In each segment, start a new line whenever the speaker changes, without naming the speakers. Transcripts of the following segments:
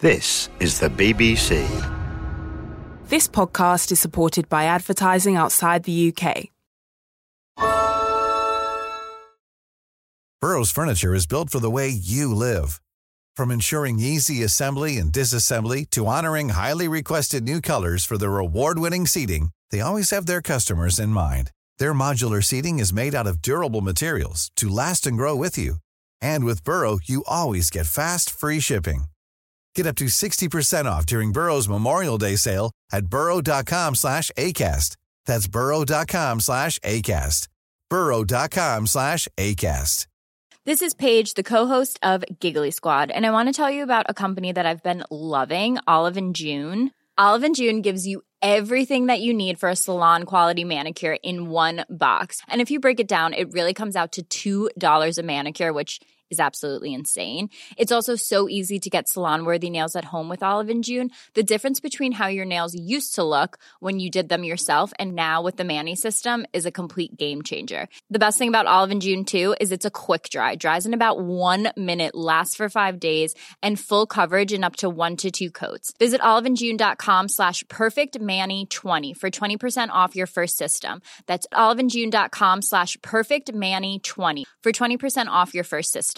This is the BBC.
This podcast is supported by advertising outside the UK.
Burrow's furniture is built for the way you live. From ensuring easy assembly and disassembly to honoring highly requested new colors for their award-winning seating, they always have their customers in mind. Their modular seating is made out of durable materials to last and grow with you. And with Burrow, you always get fast, free shipping. Get up to 60% off during Burrow's Memorial Day sale at burrow.com/ACAST. That's burrow.com/ACAST. burrow.com/ACAST.
This is Paige, the co-host of Giggly Squad, and I want to tell you about a company that I've been loving, Olive & June. Olive & June gives you everything that you need for a salon-quality manicure in one box. And if you break it down, it really comes out to $2 a manicure, which is absolutely insane. It's also so easy to get salon-worthy nails at home with Olive & June. The difference between how your nails used to look when you did them yourself and now with the Mani system is a complete game changer. The best thing about Olive & June, too, is it's a quick dry. Dries in about 1 minute, lasts for 5 days, and full coverage in up to 1 to 2 coats. Visit oliveandjune.com/perfectmani20 for 20% off your first system. That's oliveandjune.com/perfectmani20 for 20% off your first system.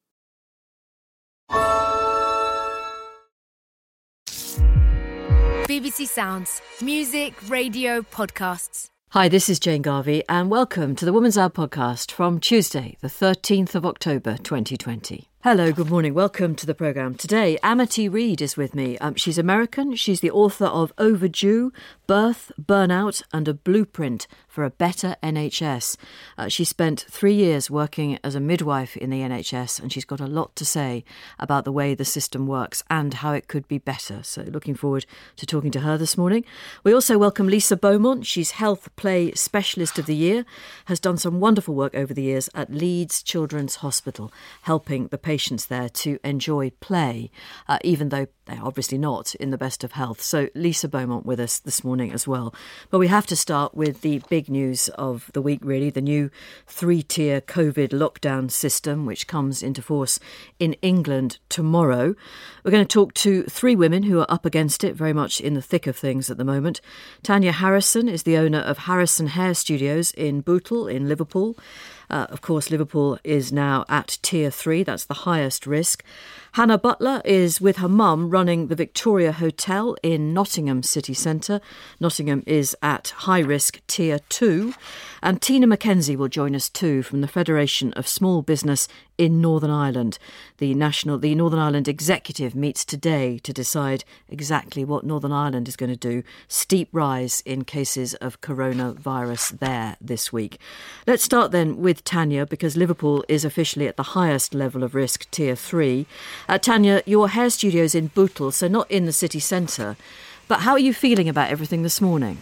BBC Sounds. Music, radio, podcasts.
Hi, this is Jane Garvey and welcome to the Woman's Hour podcast from Tuesday, the 13th of October 2020. Hello, good morning. Welcome to the programme. Today, Amity Reed is with me. She's American. She's the author of Overdue, Birth, Burnout and a Blueprint for a Better NHS. She spent 3 years working as a midwife in the NHS and she's got a lot to say about the way the system works and how it could be better. So looking forward to talking to her this morning. We also welcome Lisa Beaumont. She's Health Play Specialist of the Year, has done some wonderful work over the years at Leeds Children's Hospital, helping the patients there to enjoy play, even though they're obviously not in the best of health. So Lisa Beaumont with us this morning as well. But we have to start with the big news of the week, really, the new 3-tier COVID lockdown system, which comes into force in England tomorrow. We're going to talk to 3 women who are up against it, very much in the thick of things at the moment. Tanya Harrison is the owner of Harrison Hair Studios in Bootle in Liverpool. Of course, Liverpool is now at Tier 3. That's the highest risk. Hannah Butler is with her mum running the Victoria Hotel in Nottingham city centre. Nottingham is at high risk Tier 2. And Tina Mackenzie will join us too from the Federation of Small Business in Northern Ireland. The Northern Ireland Executive meets today to decide exactly what Northern Ireland is going to do. Steep rise in cases of coronavirus there this week. Let's start then with Tanya, because Liverpool is officially at the highest level of risk, Tier 3. Tanya, your hair studio's in Bootle, so not in the city centre. But how are you feeling about everything this morning?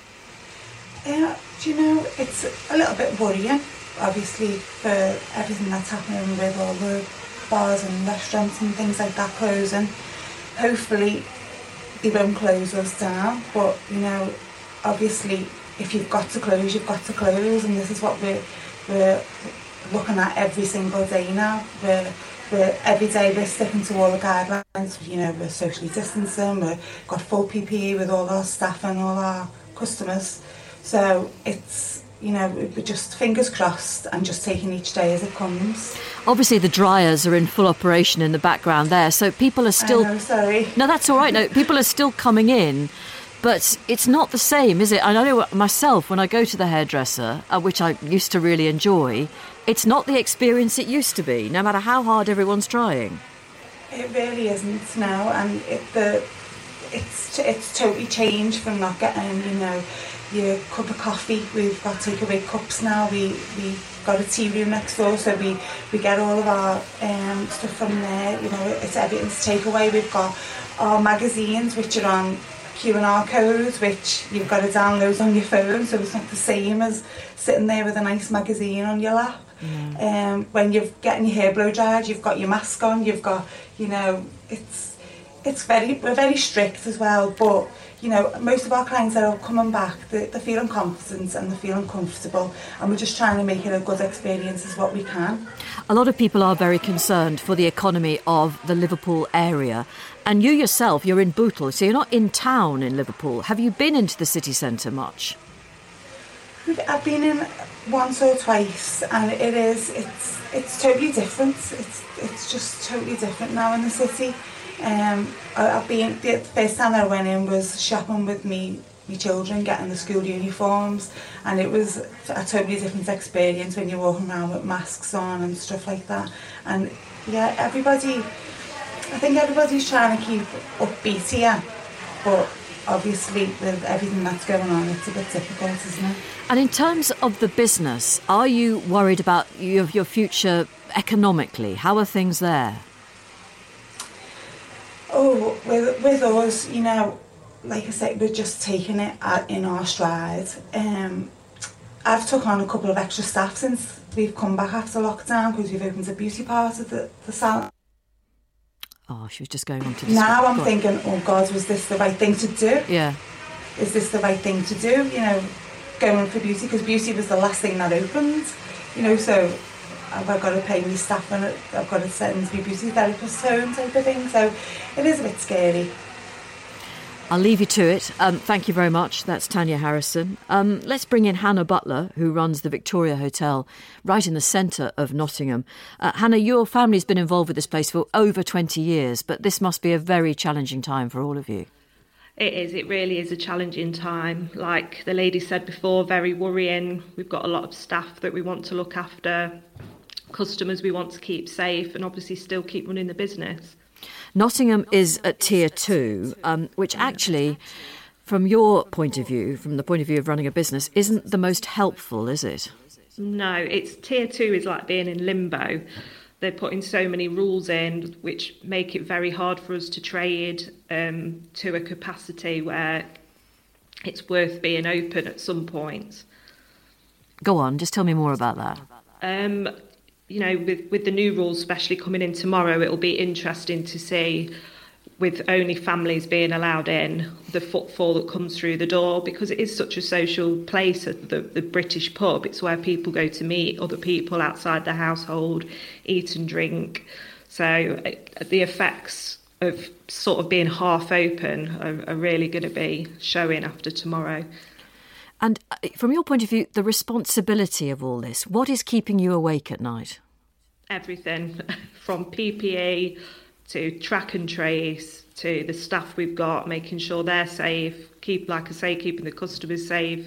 Do you know, it's a little bit worrying, obviously, for everything that's happening with all the bars and restaurants and things like that closing. Hopefully they won't close us down, but, you know, obviously if you've got to close, you've got to close, and this is what we're looking at every single day now. Every day we're sticking to all the guidelines. You know, we're socially distancing, we've got full PPE with all our staff and all our customers. So it's, you know, we're just fingers crossed and just taking each day as it comes.
Obviously the dryers are in full operation in the background there, so people are still...
I know, sorry.
No, that's all right. No, people are still coming in. But it's not the same, is it? I know myself, when I go to the hairdresser, which I used to really enjoy, it's not the experience it used to be, no matter how hard everyone's trying.
It really isn't now, and it's totally changed from not getting, you know, your cup of coffee. We've got takeaway cups now. We got a tea room next door, so we get all of our stuff from there. You know, it's everything's takeaway. We've got our magazines, which are on QR codes, which you've got to download on your phone, so it's not the same as sitting there with a nice magazine on your lap. When you're getting your hair blow dried, you've got your mask on, you've got, you know, we're very strict as well, but most of our clients that are coming back, they're feeling confident and they're feeling comfortable, and we're just trying to make it a good experience as what we can.
A lot of people are very concerned for the economy of the Liverpool area, and you yourself, you're in Bootle, so you're not in town in Liverpool. Have you been into the city centre much?
I've been in once or twice, and it's totally different. It's just totally different now in the city. I've been, the first time I went in was shopping with my children, getting the school uniforms, and it was a totally different experience when you're walking around with masks on and stuff like that. And yeah, I think everybody's trying to keep upbeat here, but obviously with everything that's going on, it's a bit difficult, isn't it?
And in terms of the business, are you worried about your future economically? How are things there?
Oh, with us, like I said, we're just taking it in our stride. I've took on a couple of extra staff since we've come back after lockdown, because we've opened a beauty part of the salon.
Oh, she was just going on to
now I'm thinking, oh God, was this the right thing to do?
Yeah.
Is this the right thing to do? Going for beauty, because beauty was the last thing that opened. So have I got to pay my staff and I've got to send my beauty therapist home type of thing. So it is a bit scary.
I'll leave you to it. Thank you very much. That's Tanya Harrison. Let's bring in Hannah Butler, who runs the Victoria Hotel right in the centre of Nottingham. Hannah, your family's been involved with this place for over 20 years, but this must be a very challenging time for all of you.
It is. It really is a challenging time. Like the lady said before, very worrying. We've got a lot of staff that we want to look after, customers we want to keep safe, and obviously still keep running the business.
Nottingham is at Tier 2, which actually, from your point of view, from the point of view of running a business, isn't the most helpful, is it?
No, it's Tier 2 is like being in limbo. They're putting so many rules in which make it very hard for us to trade to a capacity where it's worth being open at some point.
Go on, just tell me more about that.
With the new rules, especially coming in tomorrow, it'll be interesting to see, with only families being allowed in, the footfall that comes through the door, because it is such a social place at the British pub. It's where people go to meet other people outside the household, eat and drink. So the effects of sort of being half open are really going to be showing after tomorrow.
And from your point of view, the responsibility of all this, what is keeping you awake at night?
Everything, from PPE to track and trace to the staff we've got, making sure they're safe, keeping the customers safe.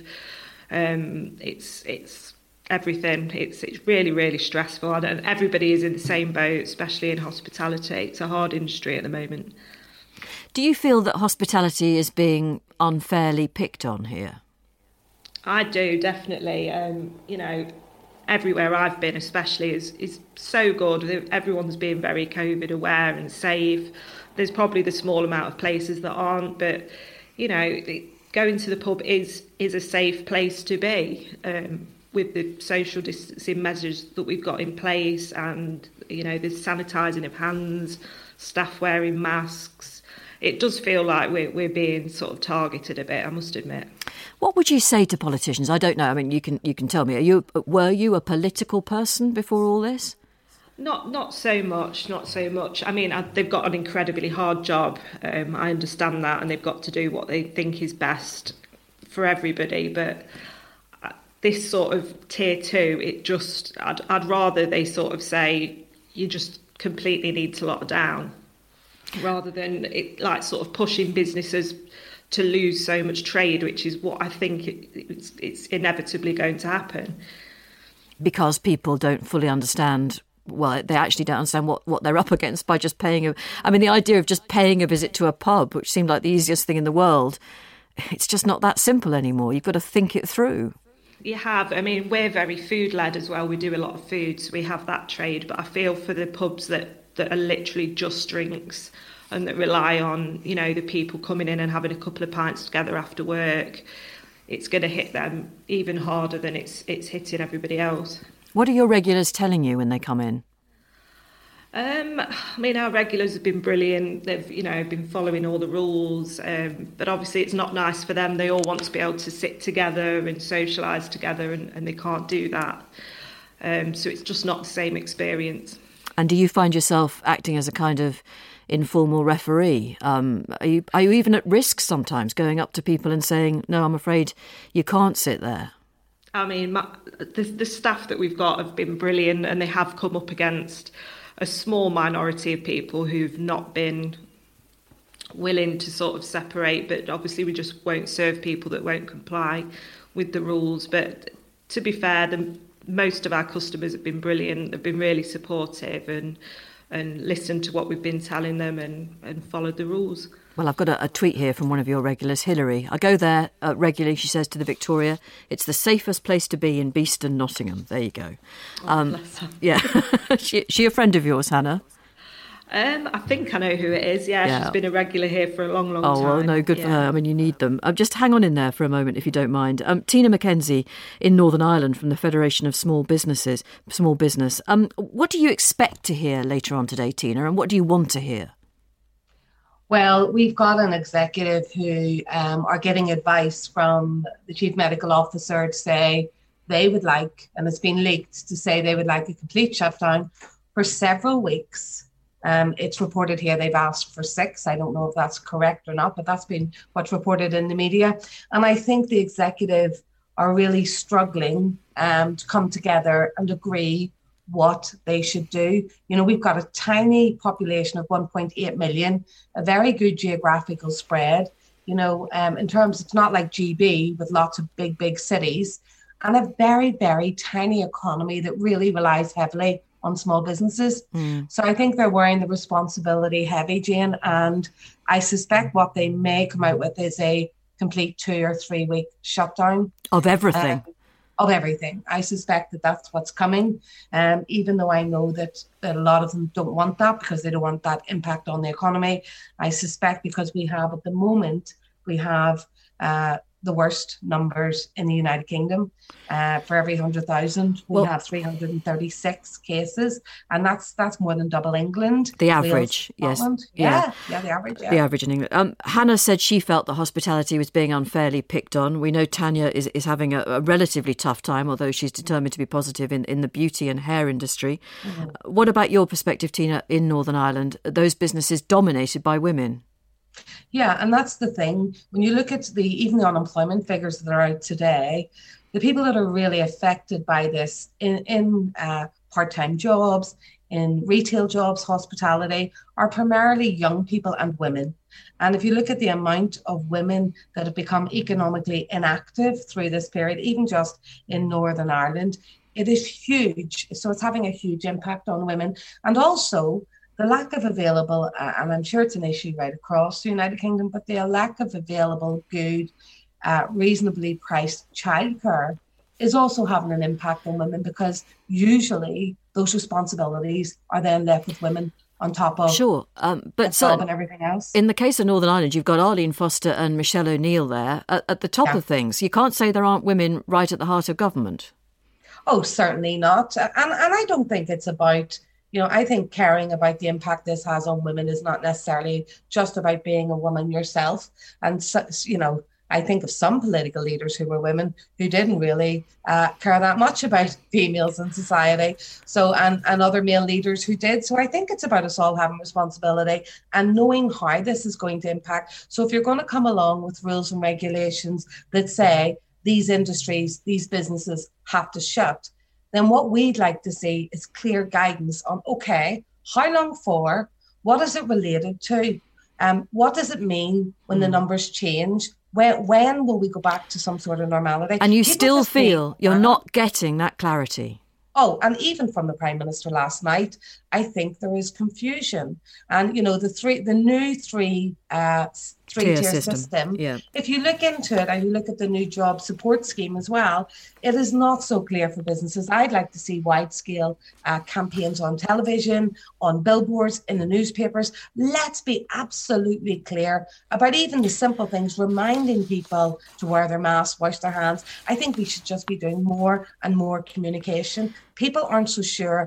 It's everything. It's really, really stressful. And everybody is in the same boat, especially in hospitality. It's a hard industry at the moment.
Do you feel that hospitality is being unfairly picked on here?
I do, definitely. Everywhere I've been especially is so good. Everyone's being very COVID aware and safe. There's probably the small amount of places that aren't, but, going to the pub is a safe place to be, with the social distancing measures that we've got in place, and, the sanitising of hands, staff wearing masks. It does feel like we're being sort of targeted a bit, I must admit.
What would you say to politicians? I don't know. I mean, you can tell me. Were you a political person before all this?
Not so much. I mean, they've got an incredibly hard job. I understand that, and they've got to do what they think is best for everybody. But this sort of Tier 2, I'd rather they sort of say you just completely need to lock down, rather than it like sort of pushing businesses to lose so much trade, which is what I think it's inevitably going to happen.
Because people don't fully understand, well, they actually don't understand what they're up against by just paying the idea of just paying a visit to a pub, which seemed like the easiest thing in the world, it's just not that simple anymore. You've got to think it through.
You have. I mean, we're very food-led as well. We do a lot of food, so we have that trade. But I feel for the pubs that are literally just drinks, and that rely on, the people coming in and having a couple of pints together after work, it's going to hit them even harder than it's hitting everybody else.
What are your regulars telling you when they come in?
I mean, our regulars have been brilliant. They've, been following all the rules. But obviously, it's not nice for them. They all want to be able to sit together and socialise together, and they can't do that. So it's just not the same experience.
And do you find yourself acting as a kind of informal referee? Are you even at risk sometimes, going up to people and saying, "No, I'm afraid you can't sit there"?
I mean, the staff that we've got have been brilliant, and they have come up against a small minority of people who've not been willing to sort of separate, but obviously we just won't serve people that won't comply with the rules. But to be fair, most of our customers have been brilliant. They've been really supportive and listened to what we've been telling them and followed the rules.
Well, I've got a tweet here from one of your regulars, Hilary. I go there regularly, she says to the Victoria. It's the safest place to be in Beeston, Nottingham. There you go.
Bless her.
Yeah. she a friend of yours, Hannah?
I think I know who it is. Yeah, she's been a regular here for a long, long time.
Oh, well, no, good for her. I mean, you need them. Just hang on in there for a moment, if you don't mind. Tina McKenzie in Northern Ireland from the Federation of Small Business. What do you expect to hear later on today, Tina, and what do you want to hear?
Well, we've got an executive who are getting advice from the Chief Medical Officer to say they would like, and it's been leaked, to say they would like a complete shutdown for several weeks. It's reported here they've asked for 6. I don't know if that's correct or not, but that's been what's reported in the media. And I think the executive are really struggling to come together and agree what they should do. We've got a tiny population of 1.8 million, a very good geographical spread, in terms, it's not like GB with lots of big cities, and a very, very tiny economy that really relies heavily on small businesses. So I think they're wearing the responsibility heavy, Jane, and I suspect what they may come out with is a complete 2 or 3 week shutdown.
Of everything.
Of everything. I suspect that that's what's coming, even though I know that a lot of them don't want that because they don't want that impact on the economy. I suspect because we have, at the moment, the worst numbers in the United Kingdom. For every 100,000, we have 336 cases, and that's more than double England.
The average,
Wales,
yes.
Yeah, the average. Yeah.
The average in England. Hannah said she felt that hospitality was being unfairly picked on. We know Tanya is having a relatively tough time, although she's determined to be positive in the beauty and hair industry. Mm-hmm. What about your perspective, Tina, in Northern Ireland? Those businesses dominated by women.
Yeah, and that's the thing. When you look at even the unemployment figures that are out today, the people that are really affected by this in part-time jobs, in retail jobs, hospitality, are primarily young people and women. And if you look at the amount of women that have become economically inactive through this period, even just in Northern Ireland, it is huge. So it's having a huge impact on women. And also, the lack of available, and I'm sure it's an issue right across the United Kingdom, but the lack of available good, reasonably priced childcare is also having an impact on women, because usually those responsibilities are then left with women on top of but so and everything else. In
the case of Northern Ireland, you've got Arlene Foster and Michelle O'Neill there at the top of things. You can't say there aren't women right at the heart of government.
Oh, certainly not. And I don't think it's about... I think caring about the impact this has on women is not necessarily just about being a woman yourself. And, I think of some political leaders who were women who didn't really care that much about females in society. So, and other male leaders who did. So I think it's about us all having responsibility and knowing how this is going to impact. So if you're going to come along with rules and regulations that say these industries, these businesses have to shut, then what we'd like to see is clear guidance on, okay, how long for? What is it related to? What does it mean when the numbers change? When will we go back to some sort of normality?
And you still feel you're not getting that clarity.
Oh, and even from the Prime Minister last night, I think there is confusion. And, the new three-tier system, if you look into it and you look at the new job support scheme as well, it is not so clear for businesses. I'd like to see wide-scale campaigns on television, on billboards, in the newspapers. Let's be absolutely clear about even the simple things, reminding people to wear their masks, wash their hands. I think we should just be doing more and more communication. People aren't so sure.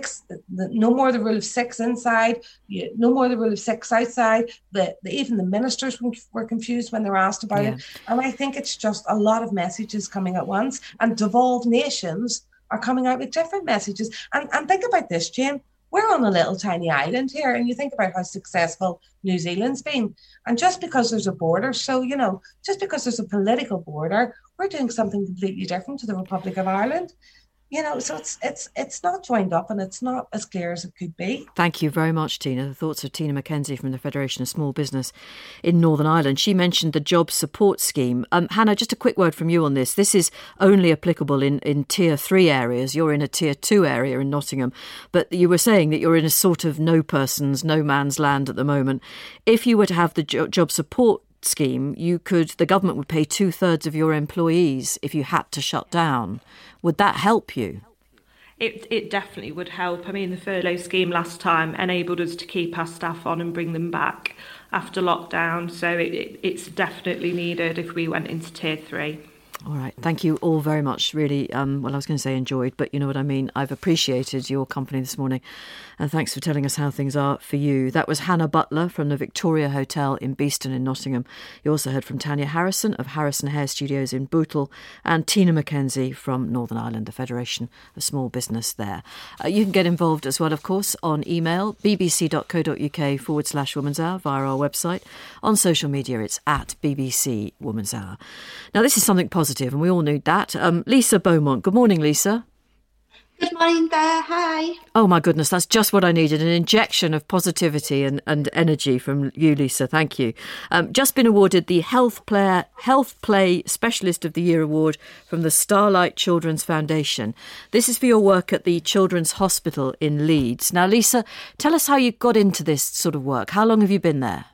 No more the rule of 6 inside, no more the rule of 6 outside. Even the ministers were confused when they were asked about it. And I think it's just a lot of messages coming at once, and devolved nations are coming out with different messages. And think about this, Jane. We're on a little tiny island here, and you think about how successful New Zealand's been. And just because there's a border, just because there's a political border, we're doing something completely different to the Republic of Ireland. So it's not joined up, and it's not as clear as it could be.
Thank you very much, Tina. The thoughts of Tina McKenzie from the Federation of Small Business in Northern Ireland. She mentioned the Job Support Scheme. Hannah, just a quick word from you on this. This is only applicable in Tier 3 areas. You're in a Tier 2 area in Nottingham, but you were saying that you're in a sort of no man's land at the moment. If you were to have the Job Support Scheme, the government would pay 2/3 of your employees if you had to shut down. Would that help you?
It definitely would help. I mean, the furlough scheme last time enabled us to keep our staff on and bring them back after lockdown. So it's definitely needed if we went into Tier 3.
All right. Thank you all very much. Really, I was going to say enjoyed, but you know what I mean. I've appreciated your company this morning. And thanks for telling us how things are for you. That was Hannah Butler from the Victoria Hotel in Beeston in Nottingham. You also heard from Tanya Harrison of Harrison Hair Studios in Bootle, and Tina McKenzie from Northern Ireland, the Federation of Small Business there. You can get involved as well, of course, on email, bbc.co.uk/Woman's Hour via our website. On social media, it's at BBC Woman's Hour. Now, this is something positive, and we all need that. Lisa Beaumont. Good morning, Lisa.
Good morning there. Hi.
Oh, my goodness. That's just what I needed. An injection of positivity and energy from you, Lisa. Thank you. Just been awarded the Health Play Specialist of the Year Award from the Starlight Children's Foundation. This is for your work at the Children's Hospital in Leeds. Now, Lisa, tell us how you got into this sort of work. How long have you been there?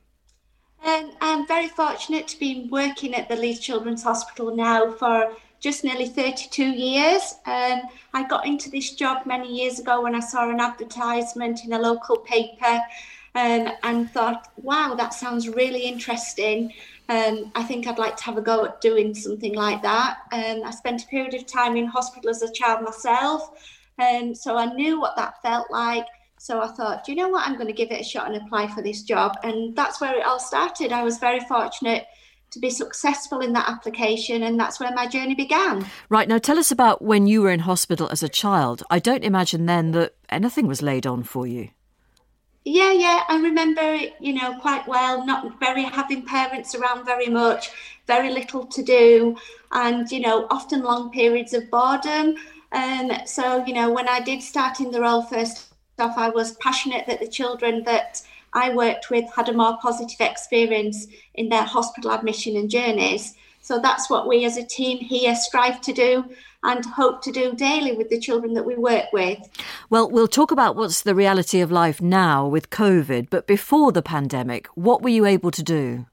I'm very fortunate to be working at the Leeds Children's Hospital now for just nearly 32 years. I got into this job many years ago when I saw an advertisement in a local paper and thought, wow, that sounds really interesting. I think I'd like to have a go at doing something like that. I spent a period of time in hospital as a child myself, so I knew what that felt like. So I thought, you know what, I'm going to give it a shot and apply for this job. And that's where it all started. I was very fortunate to be successful in that application, and that's where my journey began. Right, now tell us about when you were in hospital as a child. I don't imagine then that anything was laid on for you. Yeah, I remember it, quite well, not very having parents around very much, very little to do, and, often long periods of boredom. So, when I did start in the role first off, I was passionate that the children that I worked with had a more positive experience in their hospital admission and journeys. So that's what we as a team here strive to do and hope to do daily with the children that we work with. Well, we'll talk about what's the reality of life now with COVID, but before the pandemic, what were you able to do?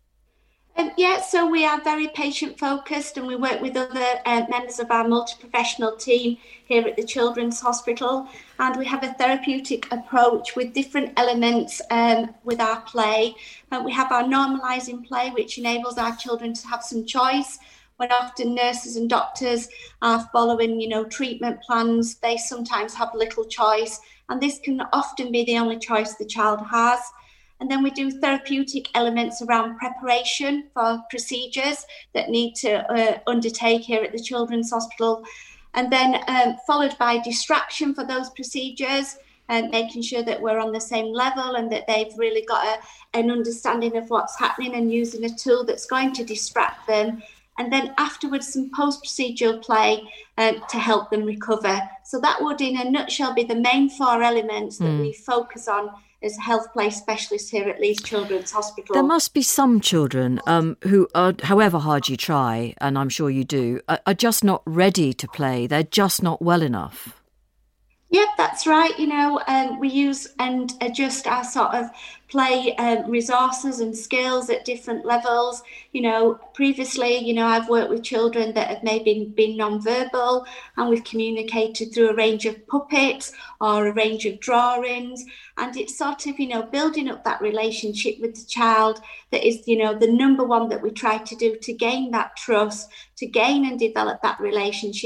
So we are very patient focused, and we work with other members of our multi-professional team here at the Children's Hospital, and we have a therapeutic approach with different elements with our play. We have our normalising play, which enables our children to have some choice. When often nurses and doctors are following, treatment plans, they sometimes have little choice, and this can often be the only choice the child has. And then we do therapeutic elements around preparation for procedures that need to undertake here at the Children's Hospital. And then followed by distraction for those procedures, and making sure that we're on the same level and that they've really got an understanding of what's happening and using a tool that's going to distract them. And then afterwards, some post-procedural play to help them recover. So that would, in a nutshell, be the main 4 elements that we focus on as health play specialists here at Leeds Children's Hospital. There must be some children who are, however hard you try, and I'm sure you do, are just not ready to play. They're just not well enough. Yep, that's right. We use and adjust our sort of play resources and skills at different levels. Previously, I've worked with children that have maybe been non-verbal, and we've communicated through a range of puppets or a range of drawings. And it's sort of, building up that relationship with the child that is, the number one that we try to do to gain that trust, to gain and develop that relationship,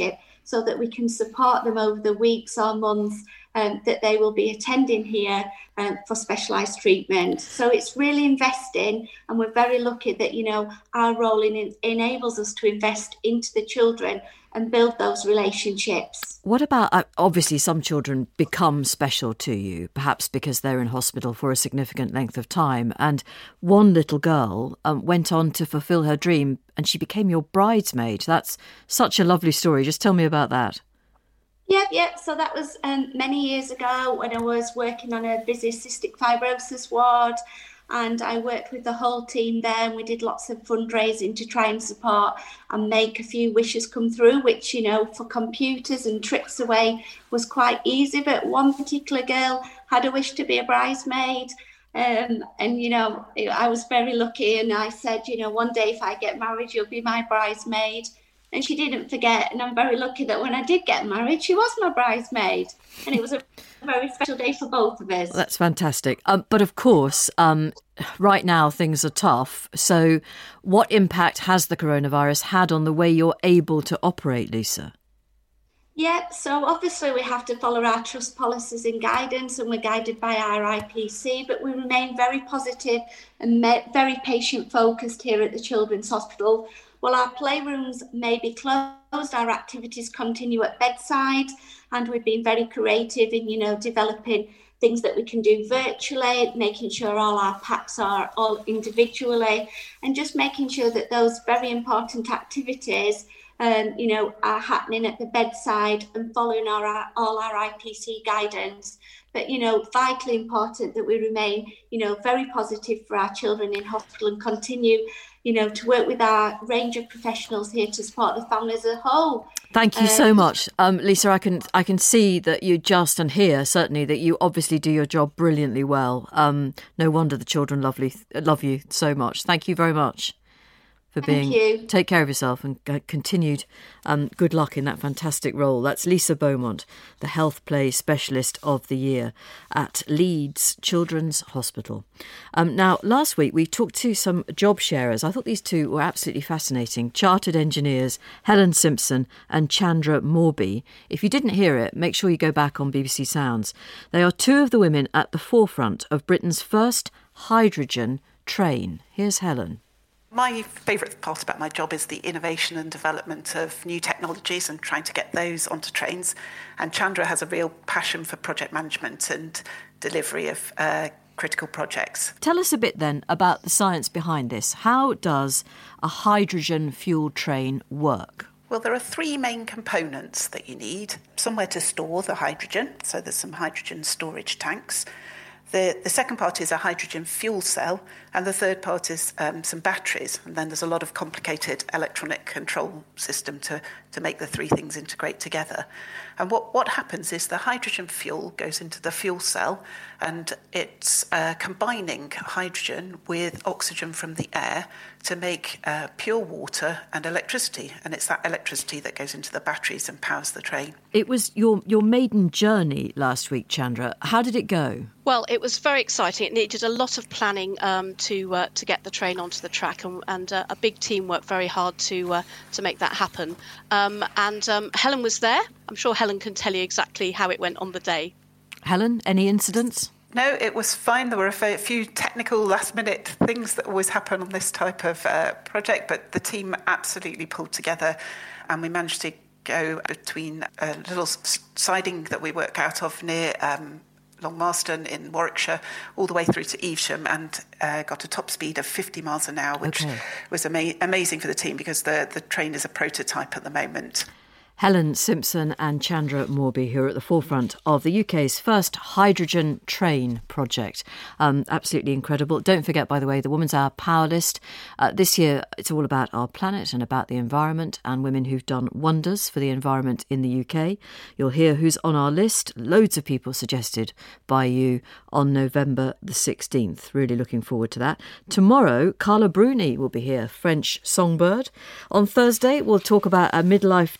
so that we can support them over the weeks or months that they will be attending here for specialised treatment. So it's really investing, and we're very lucky that, you know, our role enables us to invest into the children and build those relationships.
What about, obviously some children become special to you, perhaps because they're in hospital for a significant length of time. And one little girl went on to fulfil her dream and she became your bridesmaid. That's such a lovely story. Just tell me about that.
Yeah. So that was many years ago when I was working on a busy cystic fibrosis ward. And I worked with the whole team there, and we did lots of fundraising to try and support and make a few wishes come through, which, you know, for computers and trips away was quite easy. But one particular girl had a wish to be a bridesmaid. And, you know, I was very lucky. And I said, you know, one day if I get married, you'll be my bridesmaid. And she didn't forget. And I'm very lucky that when I did get married, she was my bridesmaid. And it was a very special day for both of us.
Well, that's fantastic. But of course, right now things are tough. So what impact has the coronavirus had on the way you're able to operate, Lisa?
Yeah, so obviously we have to follow our trust policies and guidance, and we're guided by our IPC, but we remain very positive and very patient focused here at the Children's Hospital. While our playrooms may be closed, our activities continue at bedside, and we've been very creative in, you know, developing things that we can do virtually, making sure all our packs are all individually, and just making sure that those very important activities you know, are happening at the bedside and following all our IPC guidance. But, you know, vitally important that we remain, you know, very positive for our children in hospital and continue, you know, to work with our range of professionals here to support the family as a whole.
Thank you so much. Lisa, I can see that you and hear certainly that you obviously do your job brilliantly well. No wonder the children love you so much. Thank you very much for being.
Thank you.
Take care of yourself and continued good luck in that fantastic role. That's Lisa Beaumont, the Health Play Specialist of the Year at Leeds Children's Hospital. Now, last week we talked to some job sharers. I thought these two were absolutely fascinating. Chartered engineers Helen Simpson and Chandra Morby. If you didn't hear it, make sure you go back on BBC Sounds. They are two of the women at the forefront of Britain's first hydrogen train. Here's Helen.
My favourite part about my job is the innovation and development of new technologies and trying to get those onto trains. And Chandra has a real passion for project management and delivery of critical projects.
Tell us a bit then about the science behind this. How does a hydrogen fuel train work?
Well, there are three main components that you need. Somewhere to store the hydrogen, so there's some hydrogen storage tanks. The second part is a hydrogen fuel cell, and the third part is some batteries. And then there's a lot of complicated electronic control system to make the three things integrate together. And what happens is the hydrogen fuel goes into the fuel cell, and it's combining hydrogen with oxygen from the air to make pure water and electricity. And it's that electricity that goes into the batteries and powers the train.
It was your maiden journey last week, Chandra. How did it go?
Well, it was very exciting. It needed a lot of planning to get the train onto the track, and a big team worked very hard to make that happen. And Helen was there. I'm sure Helen can tell you exactly how it went on the day.
Helen, any incidents?
No, it was fine. There were a few technical last-minute things that always happen on this type of project, but the team absolutely pulled together, and we managed to go between a little siding that we work out of near Long Marston in Warwickshire, all the way through to Evesham, and got a top speed of 50 miles an hour, which was amazing for the team because the train is a prototype at the moment.
Helen Simpson and Chandra Morby, who are at the forefront of the UK's first hydrogen train project. Absolutely incredible. Don't forget, by the way, the Woman's Hour Power List. This year, it's all about our planet and about the environment and women who've done wonders for the environment in the UK. You'll hear who's on our list. Loads of people suggested by you on November the 16th. Really looking forward to that. Tomorrow, Carla Bruni will be here, French songbird. On Thursday, we'll talk about a midlife diagnosis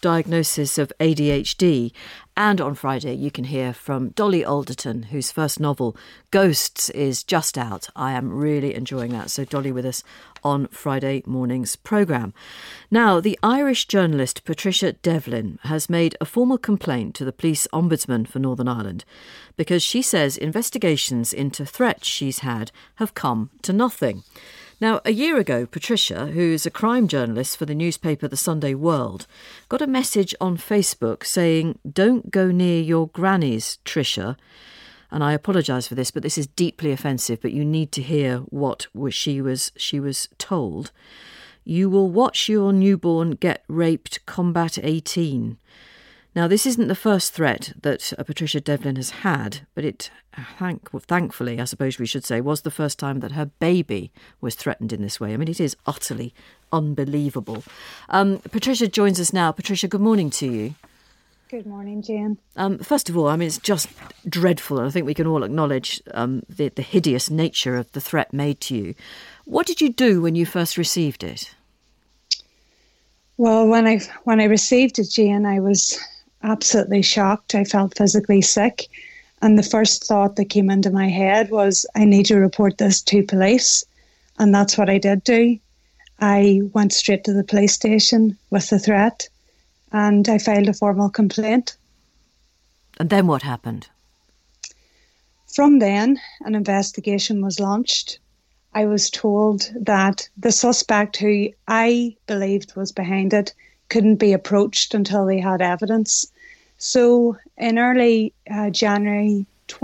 diagnosis of ADHD. And on Friday, you can hear from Dolly Alderton, whose first novel, Ghosts, is just out. I am really enjoying that. So Dolly with us on Friday morning's programme. Now, the Irish journalist Patricia Devlin has made a formal complaint to the police ombudsman for Northern Ireland because she says investigations into threats she's had have come to nothing. Now, a year ago, Patricia, who's a crime journalist for the newspaper The Sunday World, got a message on Facebook saying, "Don't go near your grannies, Tricia." And I apologise for this, but this is deeply offensive, but you need to hear what she was told. "You will watch your newborn get raped, combat 18. Now, this isn't the first threat that Patricia Devlin has had, but it, thankfully, I suppose we should say, was the first time that her baby was threatened in this way. I mean, it is utterly unbelievable. Patricia joins us now. Patricia, good morning to you.
Good morning, Jane.
First of all, I mean, it's just dreadful, and I think we can all acknowledge the hideous nature of the threat made to you. What did you do when you first received it?
Well, when I received it, Jane, I was absolutely shocked. I felt physically sick. And the first thought that came into my head was, I need to report this to police. And that's what I did do. I went straight to the police station with the threat and I filed a formal complaint.
And then what happened?
From then, an investigation was launched. I was told that the suspect, who I believed was behind it, couldn't be approached until they had evidence. So in early January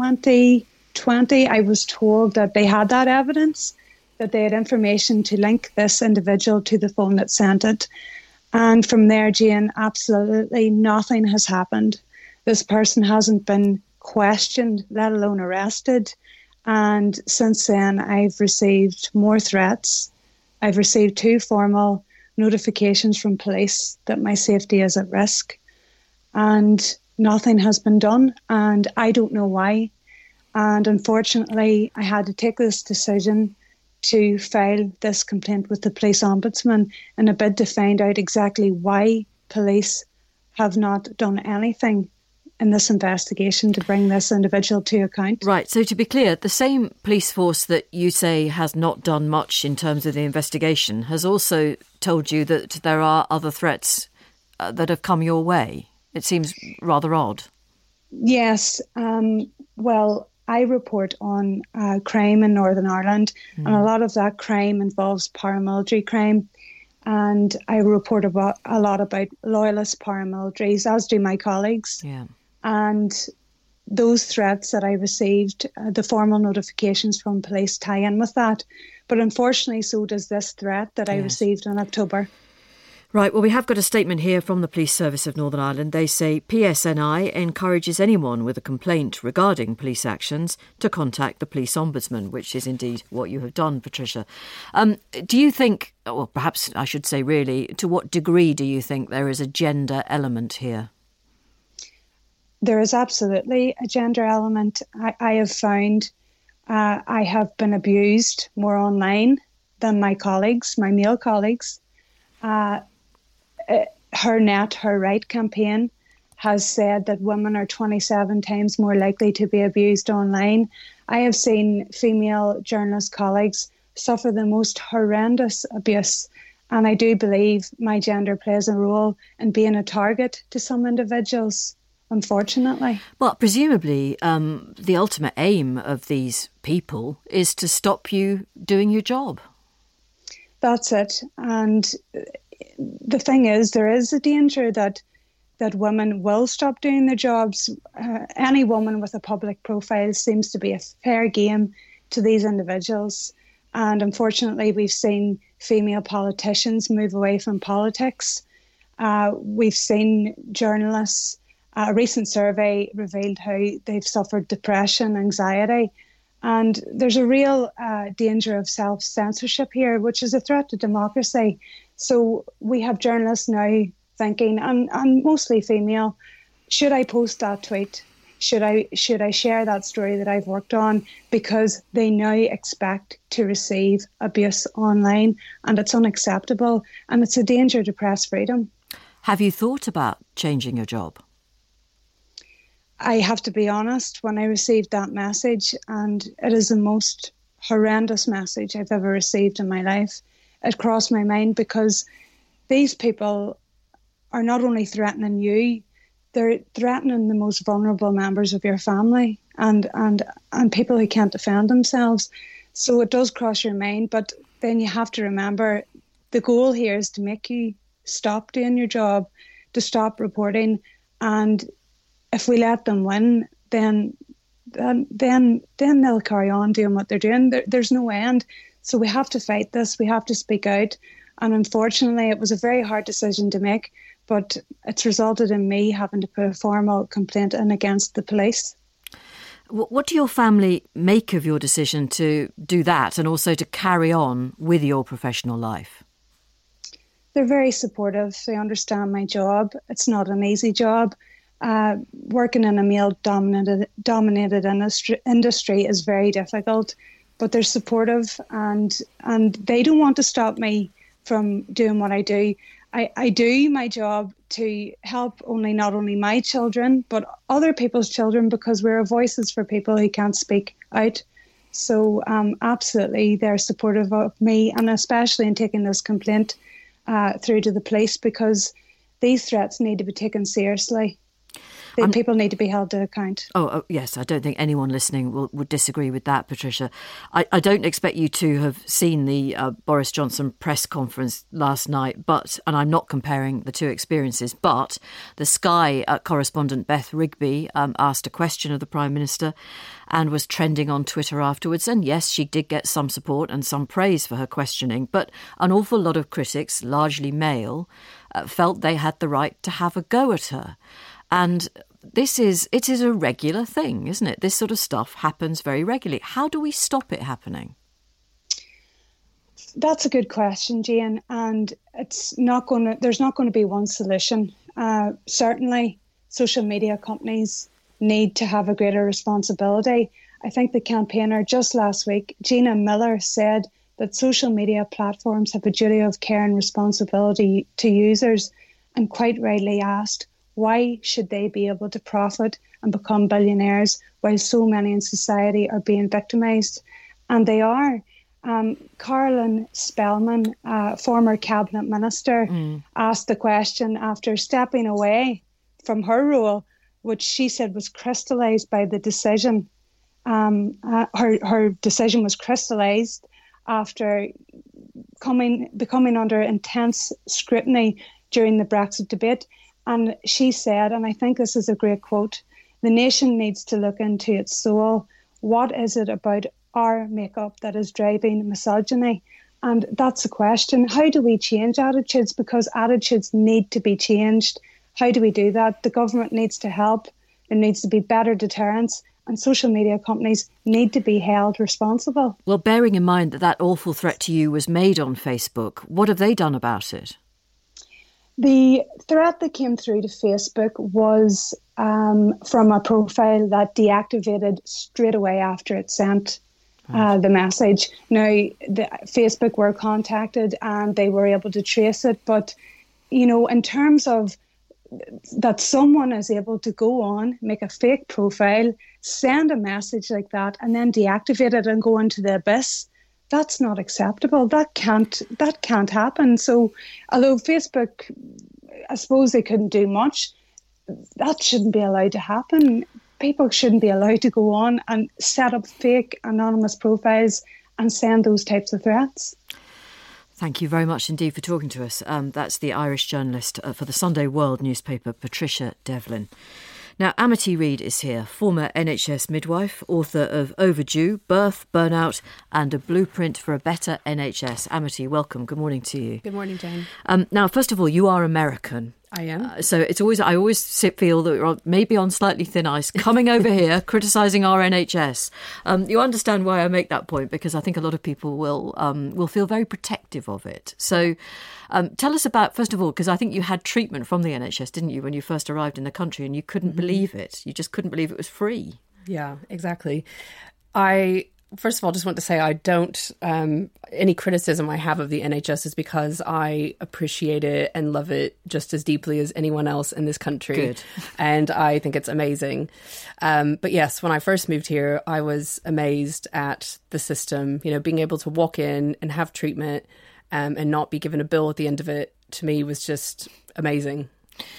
2020, I was told that they had that evidence, that they had information to link this individual to the phone that sent it. And from there, Jane, absolutely nothing has happened. This person hasn't been questioned, let alone arrested. And since then, I've received more threats. I've received 2 formal notifications from police that my safety is at risk. And nothing has been done, and I don't know why. And unfortunately, I had to take this decision to file this complaint with the police ombudsman in a bid to find out exactly why police have not done anything in this investigation to bring this individual to account.
Right, so to be clear, the same police force that you say has not done much in terms of the investigation has also told you that there are other threats that have come your way. It seems rather odd.
Yes, well, I report on crime in Northern Ireland, and a lot of that crime involves paramilitary crime. And I report a lot about loyalist paramilitaries, as do my colleagues.
Yeah.
And those threats that I received, the formal notifications from police tie in with that. But unfortunately, so does this threat that I received in October.
Right, well, we have got a statement here from the Police Service of Northern Ireland. They say PSNI encourages anyone with a complaint regarding police actions to contact the Police Ombudsman, which is indeed what you have done, Patricia. Do you think, or perhaps I should say really, to what degree do you think there is a gender element here?
There is absolutely a gender element. I have found I have been abused more online than my colleagues, my male colleagues. Her Net, Her Right campaign has said that women are 27 times more likely to be abused online. I have seen female journalist colleagues suffer the most horrendous abuse, and I do believe my gender plays a role in being a target to some individuals, unfortunately.
Well, presumably the ultimate aim of these people is to stop you doing your job.
That's it. And the thing is, there is a danger that women will stop doing their jobs. Any woman with a public profile seems to be a fair game to these individuals. And unfortunately, we've seen female politicians move away from politics. We've seen journalists. A recent survey revealed how they've suffered depression, anxiety. And there's a real danger of self-censorship here, which is a threat to democracy. So we have journalists now thinking, and mostly female, should I post that tweet? Should I share that story that I've worked on? Because they now expect to receive abuse online, and it's unacceptable, and it's a danger to press freedom.
Have you thought about changing your job?
I have to be honest, when I received that message, and it is the most horrendous message I've ever received in my life, it crossed my mind, because these people are not only threatening you, they're threatening the most vulnerable members of your family and people who can't defend themselves. So it does cross your mind, but then you have to remember the goal here is to make you stop doing your job, to stop reporting, and if we let them win, then they'll carry on doing what they're doing. There's no end. So we have to fight this. We have to speak out. And unfortunately, it was a very hard decision to make, but it's resulted in me having to put a formal complaint in against the police.
What do your family make of your decision to do that and also to carry on with your professional life?
They're very supportive. They understand my job. It's not an easy job. Working in a male-dominated industry is very difficult, but they're supportive and they don't want to stop me from doing what I do. I do my job to help not only my children, but other people's children, because we're voices for people who can't speak out. So absolutely, they're supportive of me, and especially in taking this complaint through to the police, because these threats need to be taken seriously. People need to be held to account. Oh,
yes. I don't think anyone listening would disagree with that, Patricia. I don't expect you to have seen the Boris Johnson press conference last night, and I'm not comparing the two experiences, but the Sky correspondent Beth Rigby asked a question of the Prime Minister and was trending on Twitter afterwards. And yes, she did get some support and some praise for her questioning, but an awful lot of critics, largely male, felt they had the right to have a go at her. And it is a regular thing, isn't it? This sort of stuff happens very regularly. How do we stop it happening?
That's a good question, Jane. And there's not going to be one solution. Certainly, social media companies need to have a greater responsibility. I think the campaigner just last week, Gina Miller, said that social media platforms have a duty of care and responsibility to users, and quite rightly asked, why should they be able to profit and become billionaires while so many in society are being victimised? And they are. Caroline Spellman, former cabinet minister, asked the question after stepping away from her role, which she said was crystallised by the decision. Her decision was crystallised after becoming under intense scrutiny during the Brexit debate. And she said, and I think this is a great quote, "The nation needs to look into its soul. What is it about our makeup that is driving misogyny?" And that's a question. How do we change attitudes? Because attitudes need to be changed. How do we do that? The government needs to help. There needs to be better deterrence. And social media companies need to be held responsible.
Well, bearing in mind that awful threat to you was made on Facebook, what have they done about it?
The threat that came through to Facebook was from a profile that deactivated straight away after it sent the message. Now, Facebook were contacted and they were able to trace it. But, in terms of that someone is able to go on, make a fake profile, send a message like that, and then deactivate it and go into the abyss, that's not acceptable. That can't happen. So although Facebook, I suppose they couldn't do much, that shouldn't be allowed to happen. People shouldn't be allowed to go on and set up fake anonymous profiles and send those types of threats.
Thank you very much indeed for talking to us. That's the Irish journalist for the Sunday World newspaper, Patricia Devlin. Now, Amity Reid is here, former NHS midwife, author of Overdue, Birth, Burnout and a Blueprint for a Better NHS. Amity, welcome. Good morning to you.
Good morning, Jane.
Now, first of all, you are American.
I am.
So I always feel that we're maybe on slightly thin ice coming over here criticising our NHS. You understand why I make that point, because I think a lot of people will feel very protective of it. So tell us about, first of all, because I think you had treatment from the NHS, didn't you, when you first arrived in the country, and you couldn't believe it. You just couldn't believe it was free.
Yeah, exactly. I First of all, just want to say I don't, any criticism I have of the NHS is because I appreciate it and love it just as deeply as anyone else in this country.
Good.
And I think it's amazing. But yes, when I first moved here, I was amazed at the system, being able to walk in and have treatment and not be given a bill at the end of it, to me was just amazing.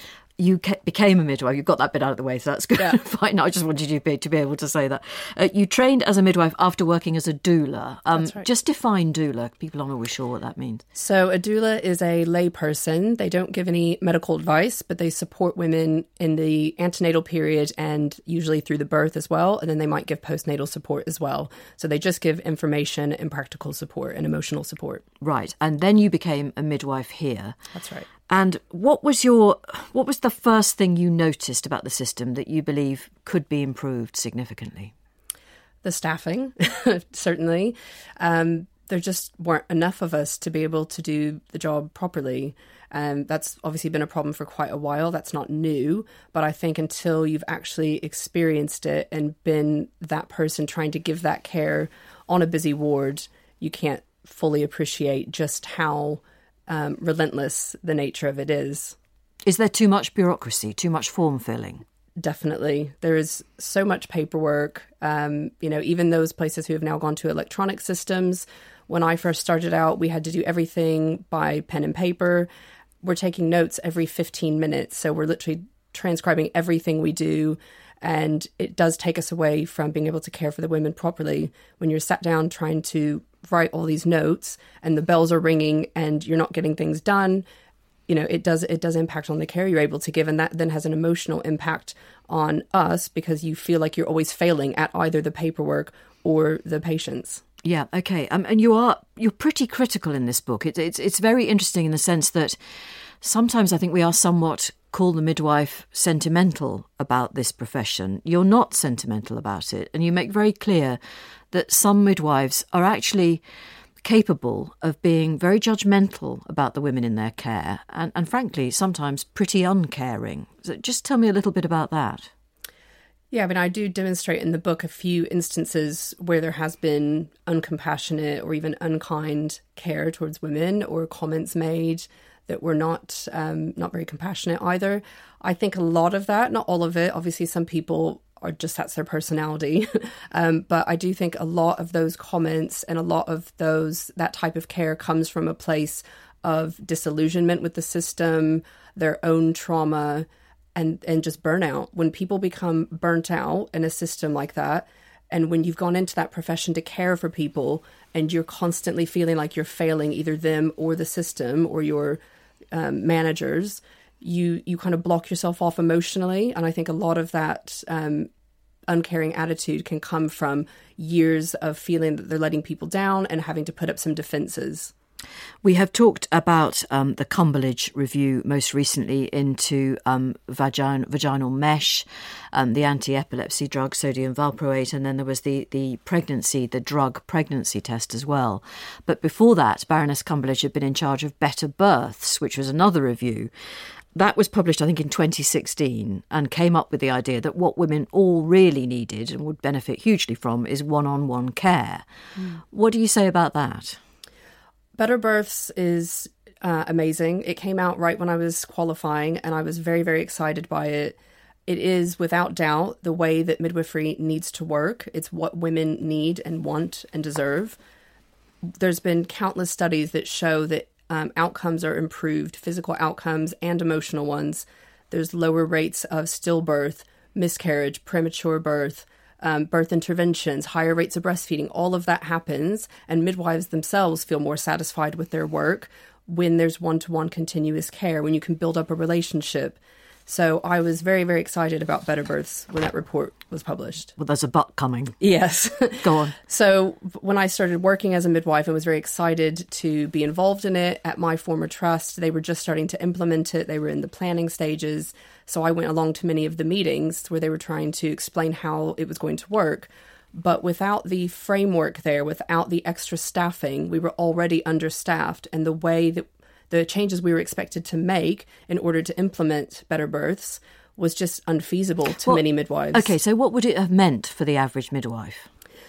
You became a midwife. You got that bit out of the way, so that's good. Yeah. Fine. I just wanted you to be able to say that. You trained as a midwife after working as a doula.
That's right.
Just define doula. People aren't always sure what that means.
So a doula is a lay person. They don't give any medical advice, but they support women in the antenatal period and usually through the birth as well. And then they might give postnatal support as well. So they just give information and practical support and emotional support.
Right. And then you became a midwife here.
That's right.
And what was the first thing you noticed about the system that you believe could be improved significantly?
The staffing, certainly. There just weren't enough of us to be able to do the job properly. That's obviously been a problem for quite a while. That's not new. But I think until you've actually experienced it and been that person trying to give that care on a busy ward, you can't fully appreciate just how relentless the nature of it is.
Is there too much bureaucracy, too much form filling?
Definitely. There is so much paperwork. Even those places who have now gone to electronic systems, when I first started out, we had to do everything by pen and paper. We're taking notes every 15 minutes. So we're literally transcribing everything we do. And it does take us away from being able to care for the women properly. When you're sat down trying to write all these notes and the bells are ringing and you're not getting things done, it does impact on the care you're able to give. And that then has an emotional impact on us because you feel like you're always failing at either the paperwork or the patients.
Yeah, okay. And you're pretty critical in this book. It's very interesting in the sense that sometimes I think we are somewhat, call the midwife, sentimental about this profession. You're not sentimental about it. And you make very clear that some midwives are actually capable of being very judgmental about the women in their care and frankly, sometimes pretty uncaring. So just tell me a little bit about that.
Yeah, I do demonstrate in the book a few instances where there has been uncompassionate or even unkind care towards women or comments made that were not very compassionate either. I think a lot of that, not all of it, obviously some people are just, that's their personality. But I do think a lot of those comments and a lot of that type of care comes from a place of disillusionment with the system, their own trauma, and just burnout. When people become burnt out in a system like that, and when you've gone into that profession to care for people and you're constantly feeling like you're failing either them or the system or your managers, you kind of block yourself off emotionally. And I think a lot of that uncaring attitude can come from years of feeling that they're letting people down and having to put up some defences.
We have talked about the Cumberledge review most recently into vaginal mesh, the anti-epilepsy drug sodium valproate, and then there was the drug pregnancy test as well. But before that, Baroness Cumberledge had been in charge of Better Births, which was another review. That was published, I think, in 2016 and came up with the idea that what women all really needed and would benefit hugely from is one-on-one care. What do you say about that?
Better Births is amazing. It came out right when I was qualifying and I was very, very excited by it. It is, without doubt, the way that midwifery needs to work. It's what women need and want and deserve. There's been countless studies that show that outcomes are improved, physical outcomes and emotional ones. There's lower rates of stillbirth, miscarriage, premature birth, birth interventions, higher rates of breastfeeding. All of that happens, and midwives themselves feel more satisfied with their work when there's one-to-one continuous care, when you can build up a relationship. So I was very, very excited about Better Births when that report was published.
Well, there's a but coming.
Yes.
Go on.
So when I started working as a midwife, I was very excited to be involved in it. At my former trust, they were just starting to implement it. They were in the planning stages. So I went along to many of the meetings where they were trying to explain how it was going to work. But without the framework there, without the extra staffing, we were already understaffed. And the way that the changes we were expected to make in order to implement Better Births was just unfeasible to many midwives.
Okay, so what would it have meant for the average midwife?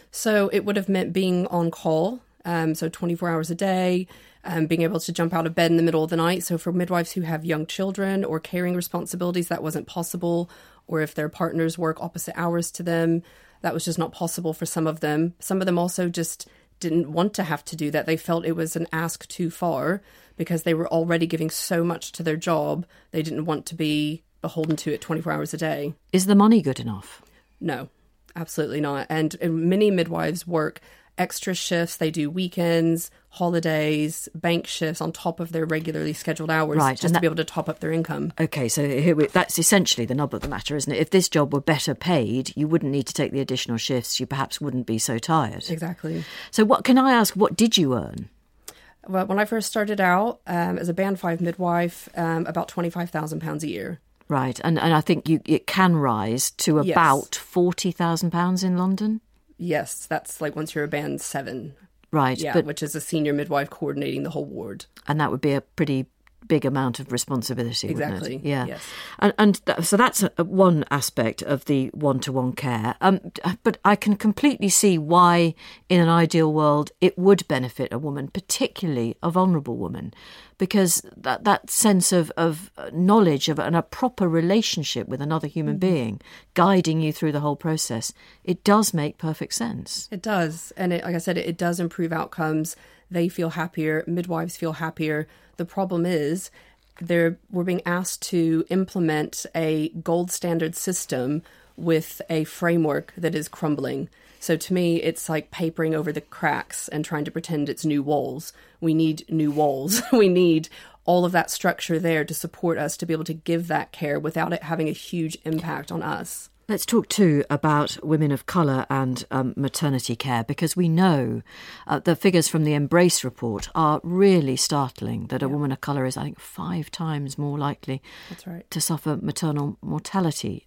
So it would have meant being on call, so 24 hours a day, being able to jump out of bed in the middle of the night. So for midwives who have young children or caring responsibilities, that wasn't possible. Or if their partners work opposite hours to them, that was just not possible for some of them. Some of them also just didn't want to have to do that. They felt it was an ask too far because they were already giving so much to their job. They didn't want to be beholden to it 24 hours a day.
Is the money good enough?
No, absolutely not. And many midwives work extra shifts. They do weekends, holidays, bank shifts on top of their regularly scheduled hours,
right,
just to be able to top up their income.
Okay, so that's essentially the nub of the matter, isn't it? If this job were better paid, you wouldn't need to take the additional shifts. You perhaps wouldn't be so tired.
Exactly.
So what did you earn?
Well, when I first started out as a Band 5 midwife, about £25,000 a year.
Right, and I think it can rise to about £40,000 in London?
Yes, that's like once you're a Band 7.
Right.
Yeah, which is a senior midwife coordinating the whole ward.
And that would be a pretty big amount of responsibility,
exactly.
Wouldn't it? Yeah.
Yes.
So that's one aspect of the one-to-one care. But I can completely see why, in an ideal world, it would benefit a woman, particularly a vulnerable woman, because that sense of knowledge and a proper relationship with another human being guiding you through the whole process, it does make perfect sense.
It does. And like I said, it does improve outcomes. They feel happier. Midwives feel happier. The problem is we're being asked to implement a gold standard system with a framework that is crumbling. So to me, it's like papering over the cracks and trying to pretend it's new walls. We need new walls. We need all of that structure there to support us to be able to give that care without it having a huge impact on us.
Let's talk too about women of colour and maternity care, because we know the figures from the Embrace report are really startling, that a woman of colour is, I think, 5 times more likely to suffer maternal mortality.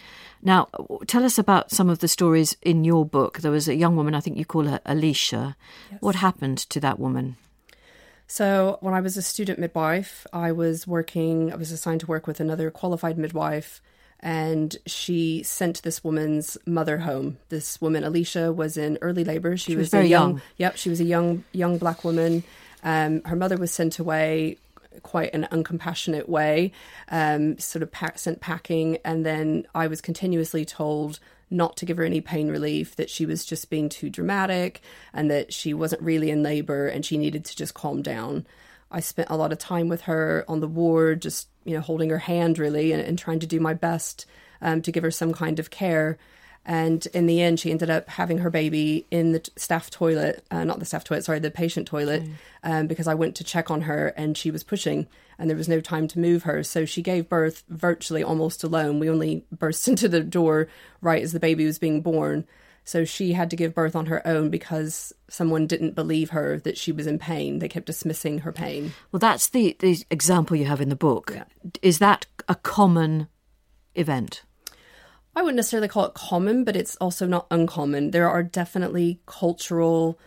Now, tell us about some of the stories in your book. There was a young woman, I think you call her Alicia. Yes. What happened to that woman?
So when I was a student midwife, I was assigned to work with another qualified midwife, and she sent this woman's mother home. This woman, Alicia, was in early labour. She was
very young.
Yep, she was a young black woman. Her mother was sent away quite an uncompassionate way, sort of sent packing. And then I was continuously told not to give her any pain relief, that she was just being too dramatic and that she wasn't really in labour and she needed to just calm down. I spent a lot of time with her on the ward, just, holding her hand really and trying to do my best to give her some kind of care. And in the end, she ended up having her baby in the staff toilet, the patient toilet, because I went to check on her and she was pushing and there was no time to move her. So she gave birth virtually almost alone. We only burst into the door right as the baby was being born. So she had to give birth on her own because someone didn't believe her that she was in pain. They kept dismissing her pain.
Well, that's the example you have in the book. Yeah. Is that a common event?
I wouldn't necessarily call it common, but it's also not uncommon. There are definitely cultural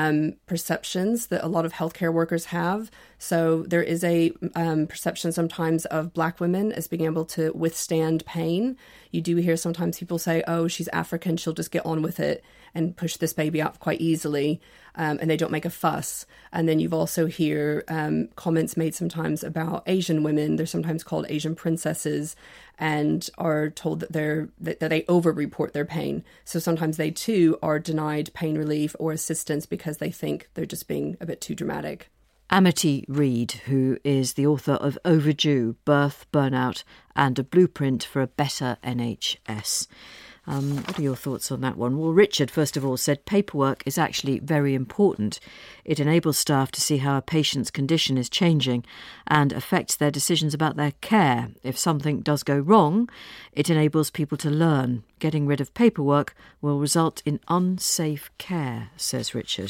perceptions that a lot of healthcare workers have. So there is a perception sometimes of Black women as being able to withstand pain. You do hear sometimes people say, oh, she's African, she'll just get on with it and push this baby out quite easily, and they don't make a fuss. And then you've also hear comments made sometimes about Asian women. They're sometimes called Asian princesses and are told that they over-report their pain. So sometimes they too are denied pain relief or assistance because they think they're just being a bit too dramatic.
Amity Reed, who is the author of Overdue, Birth, Burnout and a Blueprint for a Better NHS. What are your thoughts on that one? Well, Richard, first of all, said paperwork is actually very important. It enables staff to see how a patient's condition is changing and affects their decisions about their care. If something does go wrong, it enables people to learn. Getting rid of paperwork will result in unsafe care, says Richard.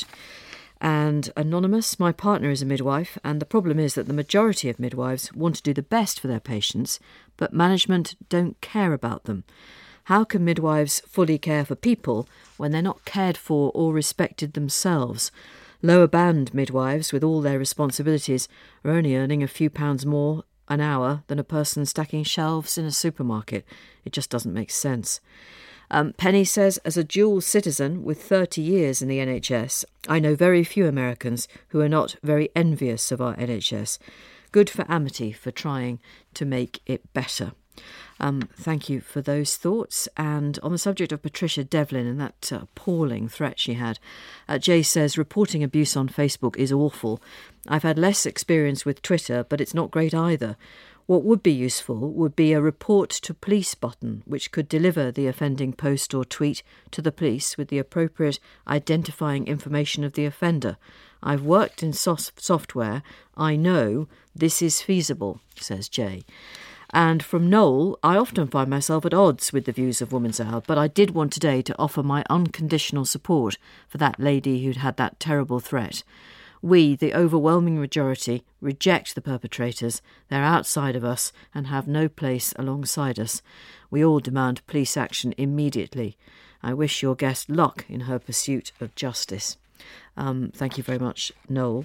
And Anonymous, my partner is a midwife, and the problem is that the majority of midwives want to do the best for their patients, but management don't care about them. How can midwives fully care for people when they're not cared for or respected themselves? Lower band midwives, with all their responsibilities, are only earning a few pounds more an hour than a person stacking shelves in a supermarket. It just doesn't make sense. Penny says, as a dual citizen with 30 years in the NHS, I know very few Americans who are not very envious of our NHS. Good for Amity for trying to make it better. Thank you for those thoughts. And on the subject of Patricia Devlin and that appalling threat she had, Jay says, reporting abuse on Facebook is awful. I've had less experience with Twitter, but it's not great either. What would be useful would be a report to police button, which could deliver the offending post or tweet to the police with the appropriate identifying information of the offender. I've worked in software. I know this is feasible, says Jay. And from Noel, I often find myself at odds with the views of Woman's Hour, but I did want today to offer my unconditional support for that lady who'd had that terrible threat. We, the overwhelming majority, reject the perpetrators. They're outside of us and have no place alongside us. We all demand police action immediately. I wish your guest luck in her pursuit of justice. Thank you very much, Noel.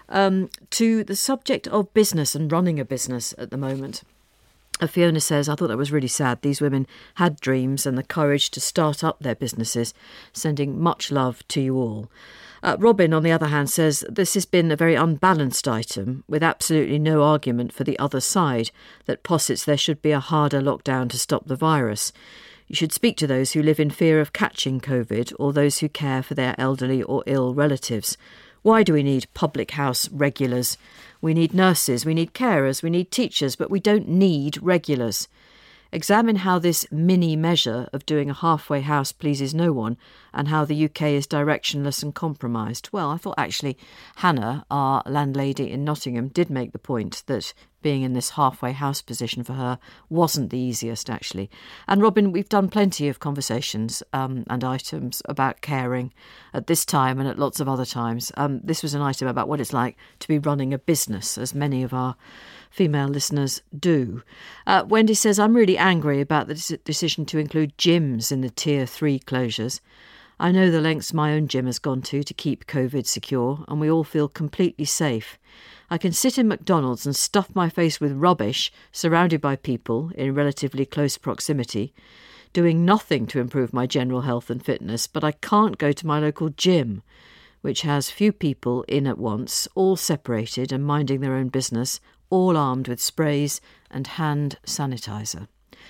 To the subject of business and running a business at the moment. Fiona says, I thought that was really sad. These women had dreams and the courage to start up their businesses, sending much love to you all. Robin, on the other hand, says this has been a very unbalanced item with absolutely no argument for the other side that posits there should be a harder lockdown to stop the virus. You should speak to those who live in fear of catching COVID or those who care for their elderly or ill relatives. Why do we need public house regulars? We need nurses, we need carers, we need teachers, but we don't need regulars. Examine how this mini measure of doing a halfway house pleases no one and how the UK is directionless and compromised. Well, I thought actually Hannah, our landlady in Nottingham, did make the point that being in this halfway house position for her wasn't the easiest, actually. And Robin, we've done plenty of conversations and items about caring at this time and at lots of other times. This was an item about what it's like to be running a business, as many of our female listeners do. Wendy says, I'm really angry about the decision to include gyms in the Tier 3 closures. I know the lengths my own gym has gone to keep COVID secure, and we all feel completely safe. I can sit in McDonald's and stuff my face with rubbish, surrounded by people in relatively close proximity, doing nothing to improve my general health and fitness, but I can't go to my local gym, which has few people in at once, all separated and minding their own business, all armed with sprays and hand sanitizer.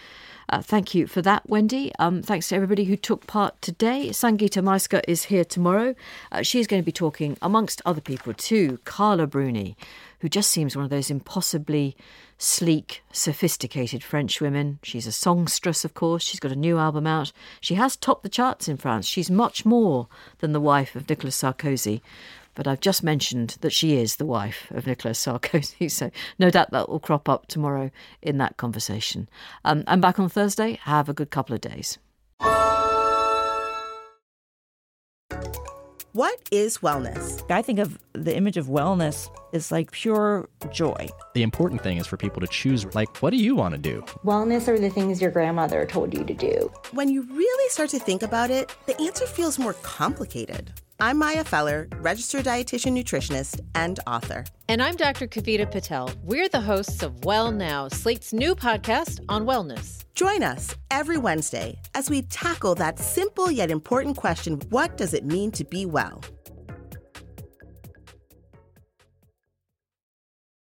Thank you for that, Wendy. Thanks to everybody who took part today. Sangeeta Maiska is here tomorrow. She's going to be talking, amongst other people, to Carla Bruni, who just seems one of those impossibly sleek, sophisticated French women. She's a songstress, of course. She's got a new album out. She has topped the charts in France. She's much more than the wife of Nicolas Sarkozy. But I've just mentioned that she is the wife of Nicolas Sarkozy, so no doubt that will crop up tomorrow in that conversation. I'm back on Thursday. Have a good couple of days.
What is wellness?
I think of the image of wellness as like pure joy.
The important thing is for people to choose, like, what do you want to do?
Wellness are the things your grandmother told you to do.
When you really start to think about it, the answer feels more complicated. I'm Maya Feller, registered dietitian nutritionist and author.
And I'm Dr. Kavita Patel. We're the hosts of Well Now, Slate's new podcast on wellness.
Join us every Wednesday as we tackle that simple yet important question, what does it mean to be well?